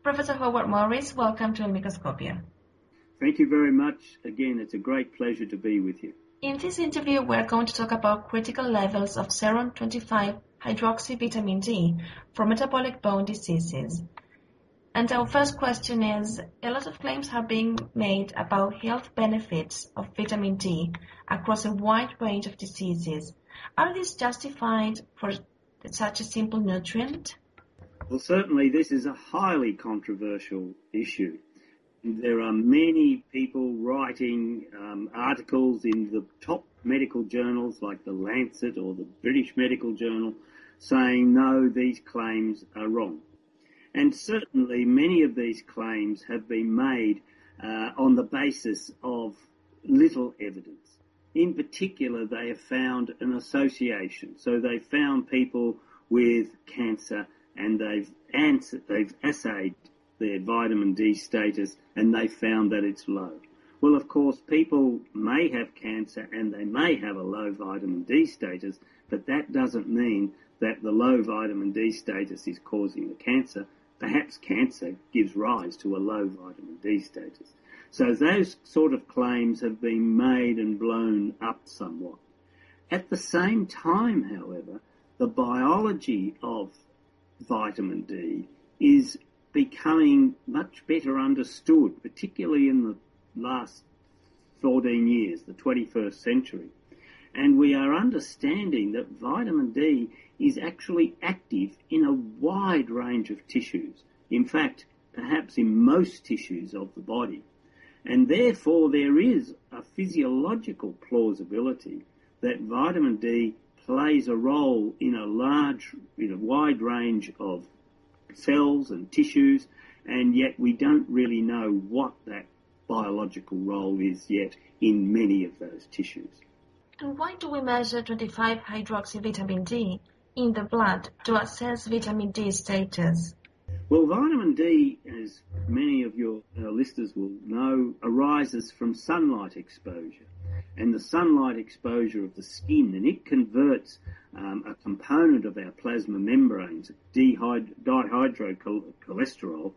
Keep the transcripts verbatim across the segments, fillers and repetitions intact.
Professor Howard Morris, welcome to Microscopia. Thank you very much. Again, it's a great pleasure to be with you. In this interview, we're going to talk about critical levels of serum twenty-five hydroxyvitamin D for metabolic bone diseases. And our first question is, a lot of claims are being made about health benefits of vitamin D across a wide range of diseases. Are these justified for such a simple nutrient? Well, certainly this is a highly controversial issue. There are many people writing um, articles in the top medical journals like the Lancet or the British Medical Journal saying, no, these claims are wrong. And certainly many of these claims have been made uh, on the basis of little evidence. In particular, they have found an association. So they found people with cancer and they've, answered, they've assayed their vitamin D status and they found that it's low. Well, of course, people may have cancer and they may have a low vitamin D status, but that doesn't mean that the low vitamin D status is causing the cancer. Perhaps cancer gives rise to a low vitamin D status. So those sort of claims have been made and blown up somewhat. At the same time, however, the biology of vitamin D is becoming much better understood, particularly in the last fourteen years, the twenty-first century. And we are understanding that vitamin D is actually active in a wide range of tissues. In fact, perhaps in most tissues of the body. And therefore there is a physiological plausibility that vitamin D plays a role in a large, in a wide range of cells and tissues, and yet we don't really know what that biological role is yet in many of those tissues. And why do we measure twenty-five hydroxyvitamin D in the blood to assess vitamin D status? Well, vitamin D, as many of your uh, listeners will know, arises from sunlight exposure. And the sunlight exposure of the skin, and it converts um, a component of our plasma membranes, dihyd- dihydrocholesterol,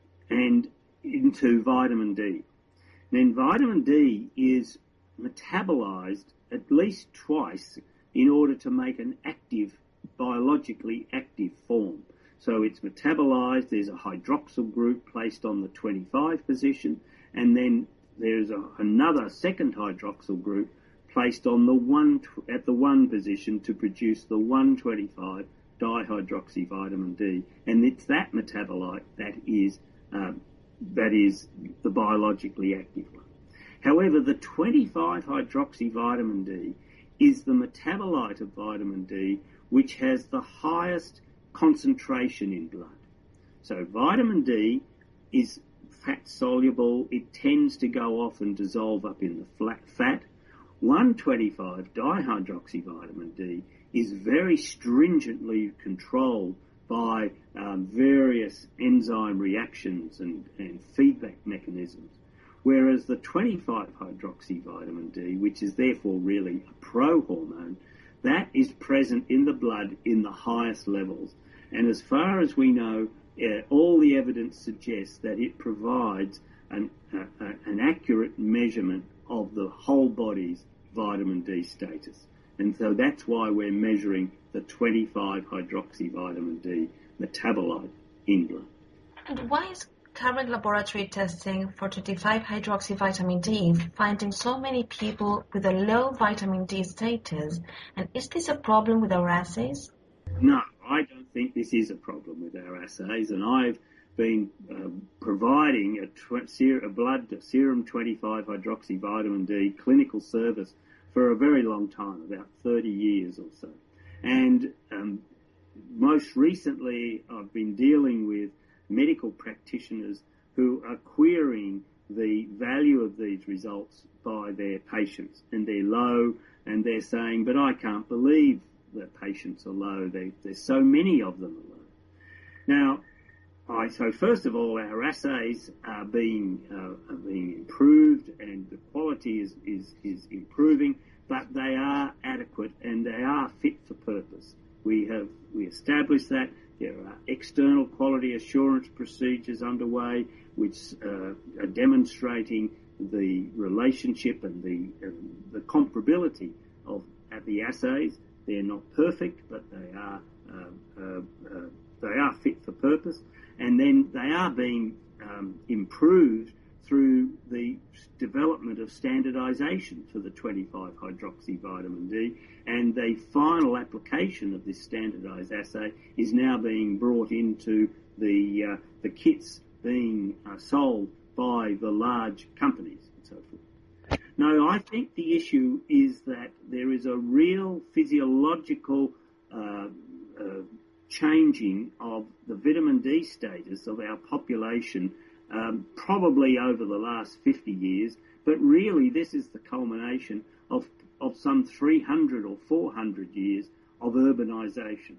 and into vitamin D. And then vitamin D is metabolized at least twice in order to make an active, biologically active form. So it's metabolized, there's a hydroxyl group placed on the twenty-five position, and then there's a, another second hydroxyl group placed on the one at the one position to produce the one twenty-five dihydroxyvitamin D, and it's that metabolite that is um, that is the biologically active one. However, the twenty-five hydroxyvitamin D is the metabolite of vitamin D which has the highest concentration in blood. So vitamin D is fat soluble, it tends to go off and dissolve up in the flat fat. one twenty-five dihydroxyvitamin D is very stringently controlled by um, various enzyme reactions and, and feedback mechanisms, whereas the twenty-five hydroxyvitamin D, which is therefore really a pro-hormone, that is present in the blood in the highest levels. And as far as we know, uh, all the evidence suggests that it provides an, uh, uh, an accurate measurement of the whole body's vitamin D status. And so that's why we're measuring the twenty-five hydroxyvitamin D metabolite in blood. And why is current laboratory testing for twenty-five hydroxyvitamin D finding so many people with a low vitamin D status? And is this a problem with our assays? No, I don't think this is a problem with our assays, and I've been um, providing a, tw- ser- a blood a serum twenty-five hydroxyvitamin D clinical service for a very long time, about thirty years or so. And um, most recently I've been dealing with medical practitioners who are querying the value of these results by their patients, and they're low, and they're saying, but I can't believe that patients are low, they, there's so many of them are low. Now, I, so first of all, our assays are being, uh, are being improved, and the quality is, is, is improving, but they are adequate and they are fit for purpose. We have we established that There are external quality assurance procedures underway which uh, are demonstrating the relationship and the, uh, the comparability of at the assays. They're not perfect, but they are uh, uh, uh, they are fit for purpose, and then they are being um, improved through the development of standardisation for the twenty-five hydroxy vitamin D, and the final application of this standardised assay is now being brought into the uh, the kits being uh, sold by the large companies and so forth. No, I think the issue is that there is a real physiological uh, uh, changing of the vitamin D status of our population, um, probably over the last fifty years, but really this is the culmination of, of some three hundred or four hundred years of urbanisation.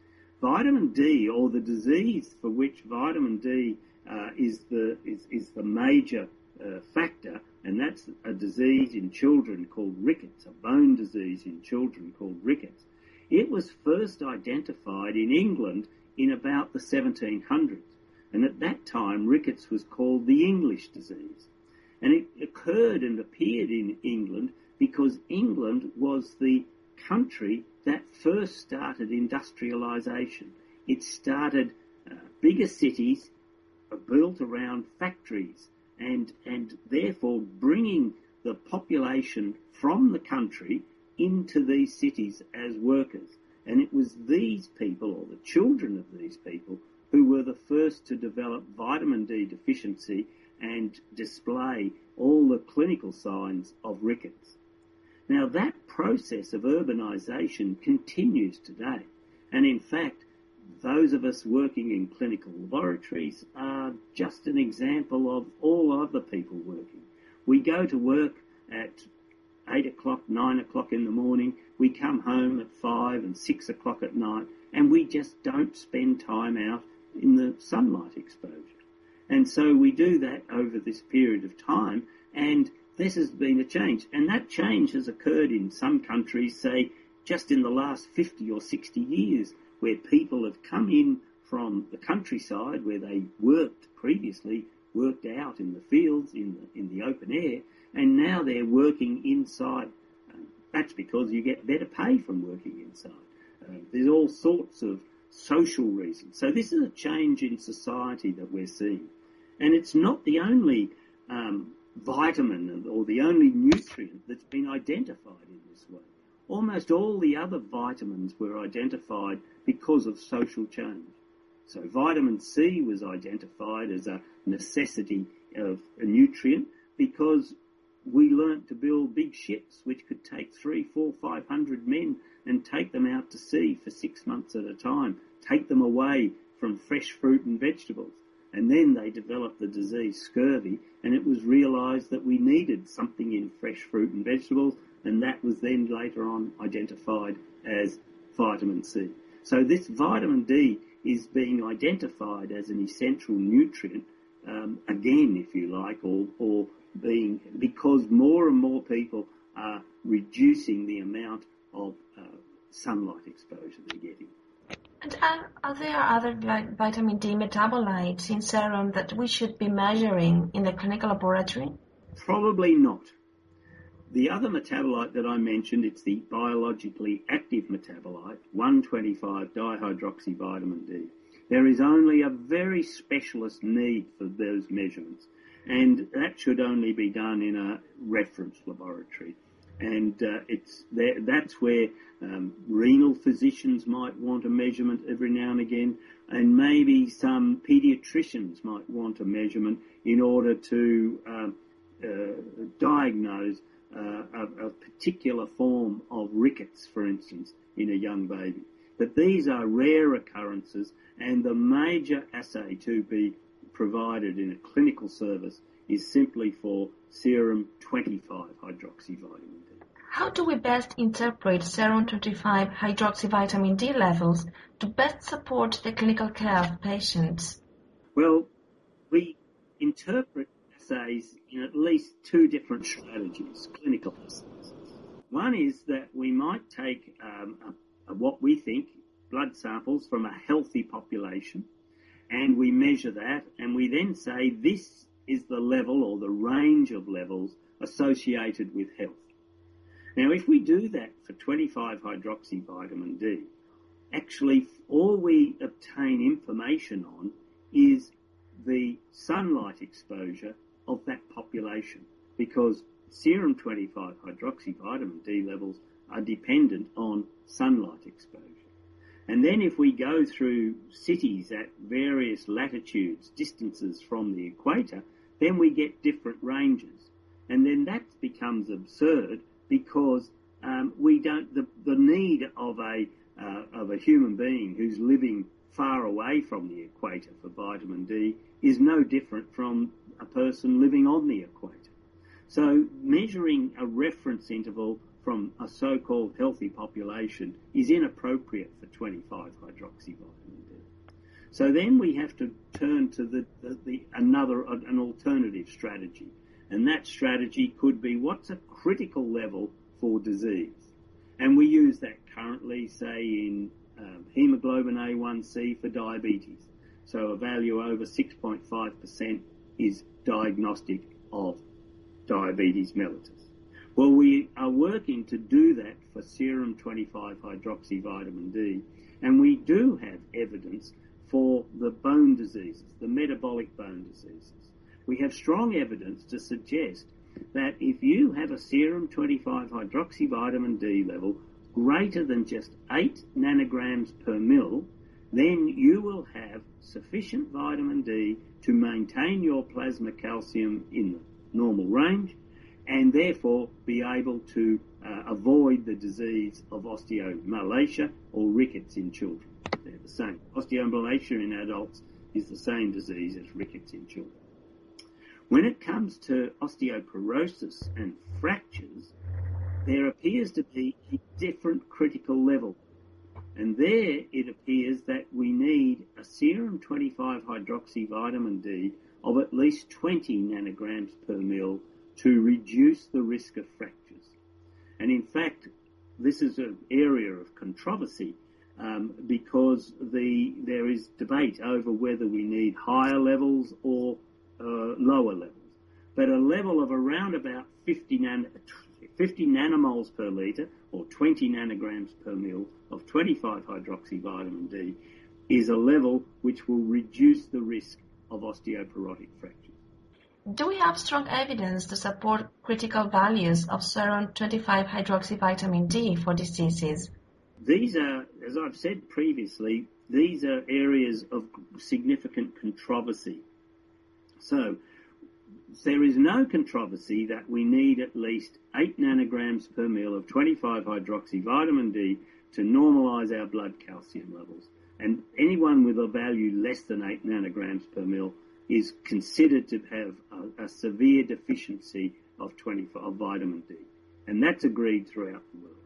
Vitamin D, or the disease for which vitamin D uh, is the is, is the major uh, factor, and that's a disease in children called rickets, a bone disease in children called rickets. It was first identified in England in about the seventeen hundreds, and at that time rickets was called the English disease. And it occurred and appeared in England because England was the country that first started industrialisation. It started uh, bigger cities uh, built around factories and, and therefore bringing the population from the country into these cities as workers. And it was these people, or the children of these people, who were the first to develop vitamin D deficiency and display all the clinical signs of rickets. Now, that process of urbanisation continues today. And in fact, those of us working in clinical laboratories are just an example of all other people working. We go to work at eight o'clock, nine o'clock in the morning. We come home at five and six o'clock at night, and we just don't spend time out in the sunlight exposure. And so we do that over this period of time, and this has been a change. And that change has occurred in some countries, say, just in the last fifty or sixty years, where people have come in from the countryside where they worked previously, worked out in the fields, in the, in the open air, and now they're working inside. Uh, that's because you get better pay from working inside. Uh, there's all sorts of social reasons. So this is a change in society that we're seeing. And it's not the only um, vitamin or the only nutrient that's been identified in this way. Almost all the other vitamins were identified because of social change. So vitamin C was identified as a necessity of a nutrient because we learnt to build big ships which could take three, four, five hundred men and take them out to sea for six months at a time, take them away from fresh fruit and vegetables. And then they developed the disease scurvy, and it was realised that we needed something in fresh fruit and vegetables, and that was then later on identified as vitamin C. So this vitamin D is being identified as an essential nutrient, um, again, if you like, or, or being, because more and more people are reducing the amount of uh, sunlight exposure they're getting. And are, are there other vi- vitamin D metabolites in serum that we should be measuring in the clinical laboratory? Probably not. The other metabolite that I mentioned, it's the biologically active metabolite, one twenty-five dihydroxyvitamin D. There is only a very specialist need for those measurements, and that should only be done in a reference laboratory. And uh, it's there, that's where um, renal physicians might want a measurement every now and again, and maybe some paediatricians might want a measurement in order to uh, uh, diagnose uh, a, a particular form of rickets, for instance, in a young baby. But these are rare occurrences, and the major assay to be provided in a clinical service is simply for serum twenty-five hydroxyvitamin D. How do we best interpret serum twenty-five hydroxyvitamin D levels to best support the clinical care of patients? Well, we interpret assays in at least two different strategies, clinical assays. One is that we might take um, a, a, what we think blood samples from a healthy population, and we measure that, and we then say this is the level or the range of levels associated with health. Now, if we do that for twenty-five hydroxy vitamin D, actually all we obtain information on is the sunlight exposure of that population, because serum twenty-five hydroxy vitamin D levels are dependent on sunlight exposure. And then if we go through cities at various latitudes, distances from the equator, then we get different ranges. And then that becomes absurd, because um, we don't, the, the need of a, uh, of a human being who's living far away from the equator for vitamin D is no different from a person living on the equator. So measuring a reference interval from a so-called healthy population is inappropriate for twenty-five hydroxy vitamin D. So then we have to turn to the, the, the another an alternative strategy, and that strategy could be what's a critical level for disease, and we use that currently, say in um, hemoglobin A one C for diabetes. So a value over six point five percent is diagnostic of diabetes mellitus. Well, we are working to do that for serum twenty-five hydroxy vitamin D, and we do have evidence for the bone diseases, the metabolic bone diseases. We have strong evidence to suggest that if you have a serum twenty-five hydroxy vitamin D level greater than just eight nanograms per mil, then you will have sufficient vitamin D to maintain your plasma calcium in the normal range, and therefore be able to uh, avoid the disease of osteomalacia or rickets in children. They're the same. Osteomalacia in adults is the same disease as rickets in children. When it comes to osteoporosis and fractures, there appears to be a different critical level. And there it appears that we need a serum twenty-five hydroxy vitamin D of at least twenty nanograms per mil to reduce the risk of fractures. And in fact, this is an area of controversy um, because the there is debate over whether we need higher levels or uh, lower levels. But a level of around about fifty, nan- fifty nanomoles per litre or twenty nanograms per mil of twenty-five hydroxy vitamin D is a level which will reduce the risk of osteoporotic fractures. Do we have strong evidence to support critical values of serum twenty-five hydroxy vitamin D for diseases? These are, as I've said previously, these are areas of significant controversy. So there is no controversy that we need at least eight nanograms per mil of twenty-five hydroxy vitamin D to normalise our blood calcium levels. And anyone with a value less than eight nanograms per mil is considered to have a, a severe deficiency of twenty-five of vitamin D. And that's agreed throughout the world.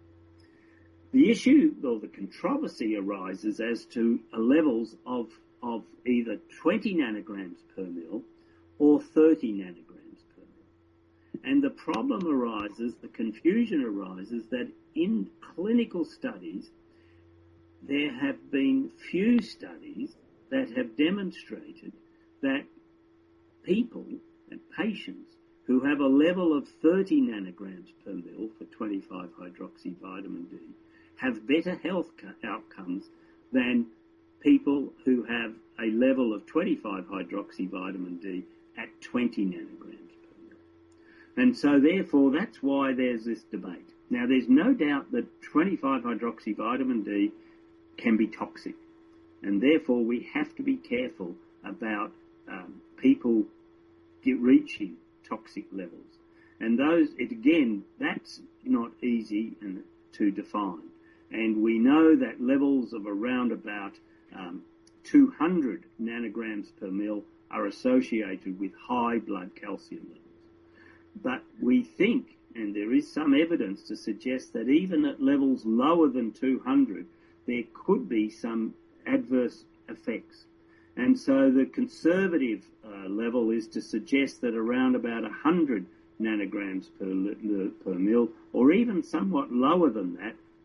The issue, or the controversy, arises as to levels of, of either twenty nanograms per mil or thirty nanograms per mil. And the problem arises, the confusion arises, that in clinical studies, there have been few studies that have demonstrated that people and patients who have a level of thirty nanograms per mil for twenty-five hydroxy vitamin D have better health outcomes than people who have a level of twenty-five hydroxy vitamin D at twenty nanograms per mil. And so therefore that's why there's this debate. Now there's no doubt that twenty-five hydroxy vitamin D can be toxic, and therefore we have to be careful about um, people get reaching toxic levels. And those, it, again, that's not easy and, to define. And we know that levels of around about um, two hundred nanograms per mil are associated with high blood calcium levels. But we think, and there is some evidence to suggest that even at levels lower than two hundred, there could be some adverse effects. And so the conservative uh, level is to suggest that around about one hundred nanograms per, per mil, or even somewhat lower than that,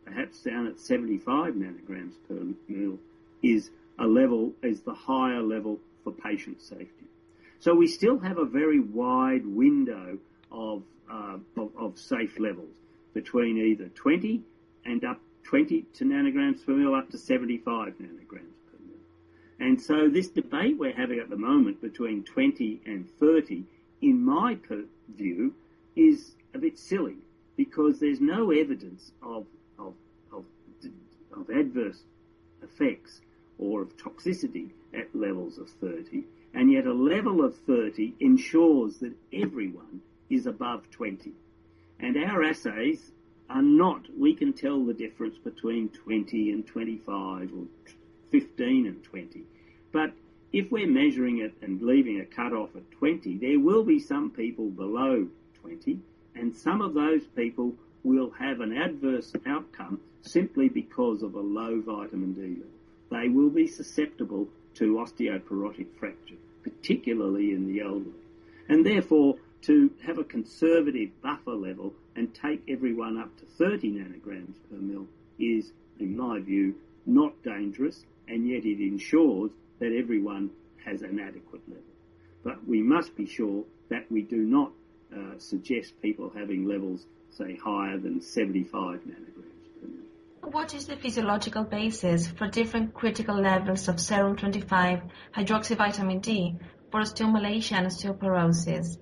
perhaps down at seventy-five nanograms per mil, is a level, is the higher level for patient safety. So we still have a very wide window of, uh, of, of safe levels between either twenty and up twenty to nanograms per mil up to seventy-five nanograms per mil. And so this debate we're having at the moment between twenty and thirty, in my per view, is a bit silly, because there's no evidence of, of, of, of adverse effects or of toxicity at levels of thirty, and yet a level of thirty ensures that everyone is above twenty. And our assays are not, we can tell the difference between twenty and twenty-five or fifteen and twenty. But if we're measuring it and leaving a cut-off at twenty, there will be some people below twenty, and some of those people will have an adverse outcome simply because of a low vitamin D level. They will be susceptible to osteoporotic fracture, particularly in the elderly. And therefore, to have a conservative buffer level and take everyone up to thirty nanograms per mil is, in my view, not dangerous, and yet it ensures that everyone has an adequate level. But we must be sure that we do not uh, suggest people having levels, say, higher than seventy-five nanograms per mil. What is the physiological basis for different critical levels of serum twenty-five hydroxyvitamin D for osteomalacia and osteoporosis?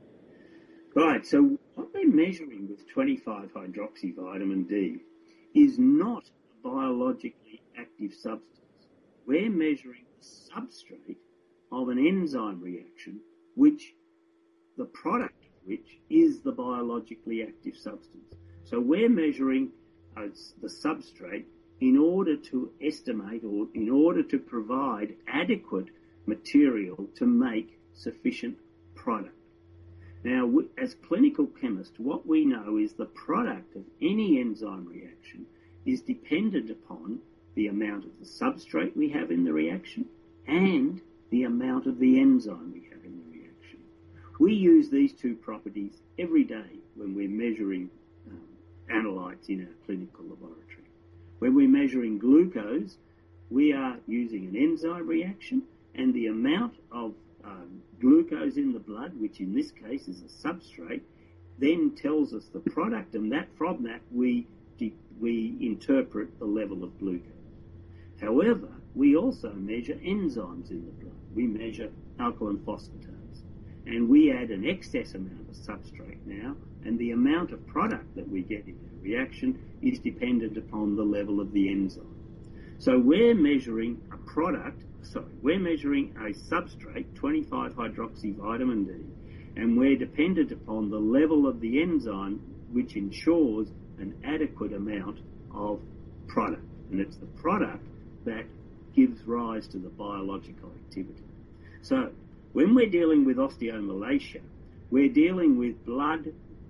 Right, so what we're measuring with twenty-five hydroxyvitamin D is not a biologically active substance. We're measuring the substrate of an enzyme reaction, which the product of which is the biologically active substance. So we're measuring uh, the substrate in order to estimate or in order to provide adequate material to make sufficient product. Now, as clinical chemists, what we know is the product of any enzyme reaction is dependent upon the amount of the substrate we have in the reaction and the amount of the enzyme we have in the reaction. We use these two properties every day when we're measuring um, analytes in our clinical laboratory. When we're measuring glucose, we are using an enzyme reaction, and the amount of um, glucose in the blood, which in this case is a substrate, then tells us the product, and that from that we we interpret the level of glucose. However, we also measure enzymes in the blood. We measure alkaline phosphatase, and we add an excess amount of substrate now, and the amount of product that we get in our reaction is dependent upon the level of the enzyme. So we're measuring a product, sorry, we're measuring a substrate, twenty-five hydroxyvitamin D, and we're dependent upon the level of the enzyme, which ensures an adequate amount of product. And it's the product that gives rise to the biological activity. So when we're dealing with osteomalacia, we're dealing with blood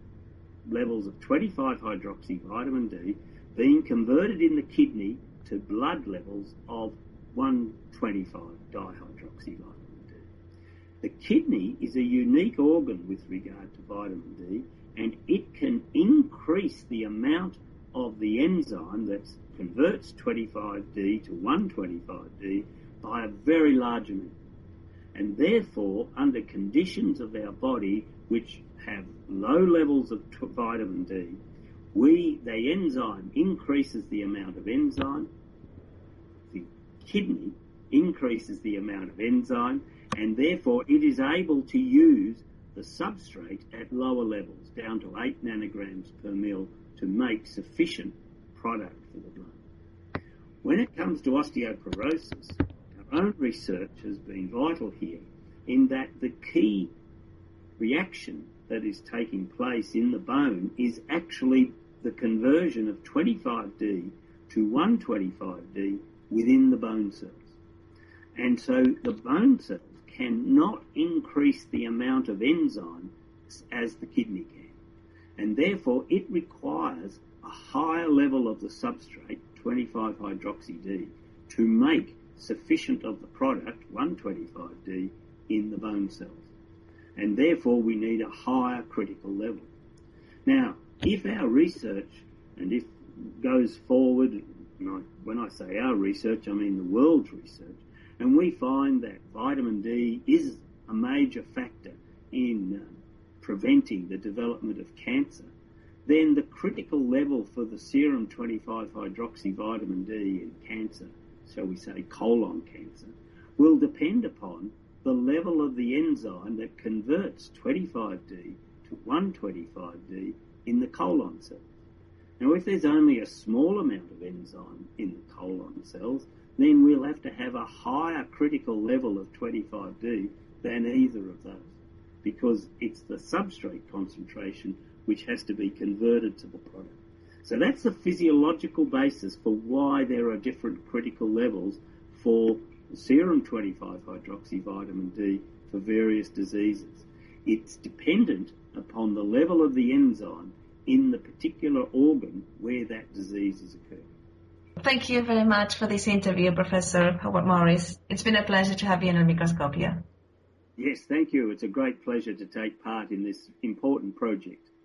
levels of twenty-five hydroxyvitamin D being converted in the kidney to blood levels of one twenty-five dihydroxyvitamin D. The kidney is a unique organ with regard to vitamin D, and it can increase the amount of the enzyme that converts twenty-five D to one twenty-five D by a very large amount. And therefore, under conditions of our body which have low levels of t- vitamin D, we, the enzyme increases the amount of enzyme, the kidney increases the amount of enzyme, and therefore it is able to use the substrate at lower levels, down to eight nanograms per mil, to make sufficient product for the blood. When it comes to osteoporosis, our own research has been vital here in that the key reaction that is taking place in the bone is actually the conversion of twenty-five D to one twenty-five D within the bone cells. And so the bone cells cannot increase the amount of enzyme as the kidney can. And therefore it requires a higher level of the substrate, twenty-five hydroxy D, to make sufficient of the product, one twenty-five D, in the bone cells. And therefore we need a higher critical level. Now, if our research and if goes forward, and I, when I say our research, I mean the world's research, and we find that vitamin D is a major factor in uh, preventing the development of cancer, then the critical level for the serum twenty-five hydroxyvitamin D in cancer, shall we say colon cancer, will depend upon the level of the enzyme that converts twenty-five D to one twenty-five D in the colon cells. Now, if there's only a small amount of enzyme in the colon cells, then we'll have to have a higher critical level of twenty-five D than either of those, because it's the substrate concentration which has to be converted to the product. So that's the physiological basis for why there are different critical levels for serum twenty-five hydroxyvitamin D for various diseases. It's dependent upon the level of the enzyme in the particular organ where that disease is occurring. Thank you very much for this interview, Professor Howard Morris. It's been a pleasure to have you on Microscopia. Yes, thank you. It's a great pleasure to take part in this important project.